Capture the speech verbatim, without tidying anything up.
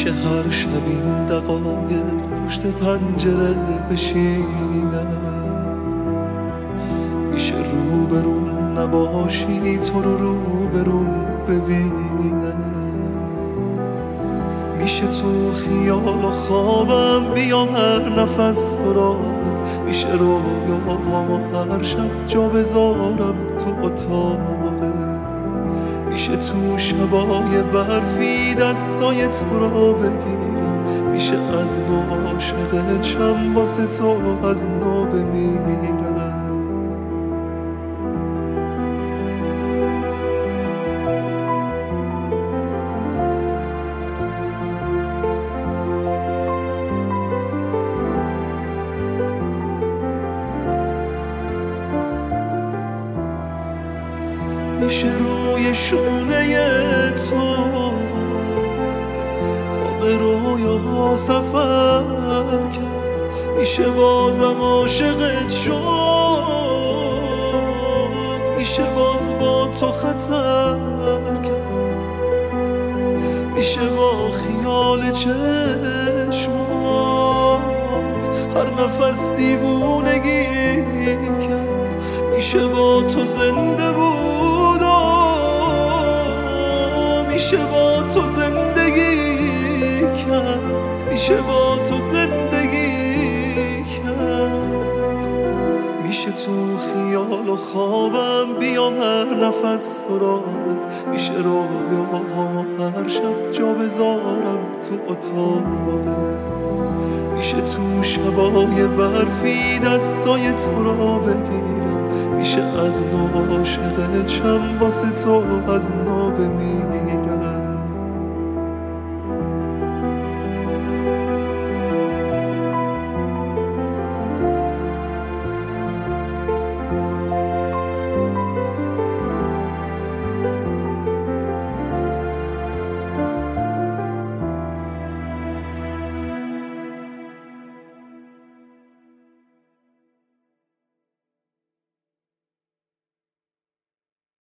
میشه هر شب این دقایق پشت پنجره بشینم، میشه رو برون نباشی تو رو رو برون ببینم، میشه تو خیال و خوابم بیام هر نفس سرات، میشه رویامو هر شب جا بذارم تو اتاقه، میشه تو شبای برفی دستای تو رو بگیرم، میشه از نو عاشقت شم واسه تو از نو بمیرم. میشه روی شونه تو تا به رویاها سفر کرد، میشه بازم عاشقت شد، میشه باز با تو خطر کرد، میشه با خیال چشمات هر نفس دیوونگی کرد، میشه با تو زنده بود، میشه با تو زندگی کرد، میشه با تو زندگی کرد، میشه تو خیال و خوابم بیام هر نفس سرات، میشه رویاهامو هر شب جا بذارم تو اتاقه، میشه تو شبای برفی دستای تو رو بگیرم، میشه از نو عاشقت شم واسه تو از نو بمیرم.